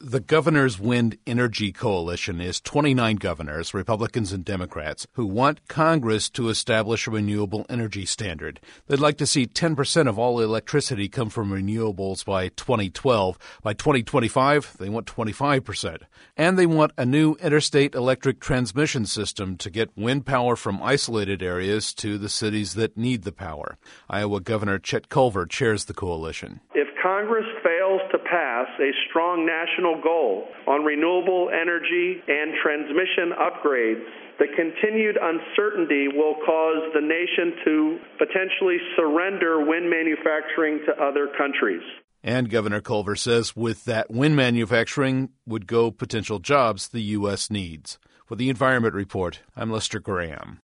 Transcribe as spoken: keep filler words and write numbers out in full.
The Governor's Wind Energy Coalition is twenty-nine governors, Republicans and Democrats, who want Congress to establish a renewable energy standard. They'd like to see ten percent of all electricity come from renewables by twenty twelve. By twenty twenty-five, they want twenty-five percent. And they want a new interstate electric transmission system to get wind power from isolated areas to the cities that need the power. Iowa Governor Chet Culver chairs the coalition. If Congress fails to pass a strong national goal on renewable energy and transmission upgrades, the continued uncertainty will cause the nation to potentially surrender wind manufacturing to other countries. And Governor Culver says with that wind manufacturing would go potential jobs the U S needs. For the Environment Report, I'm Lester Graham.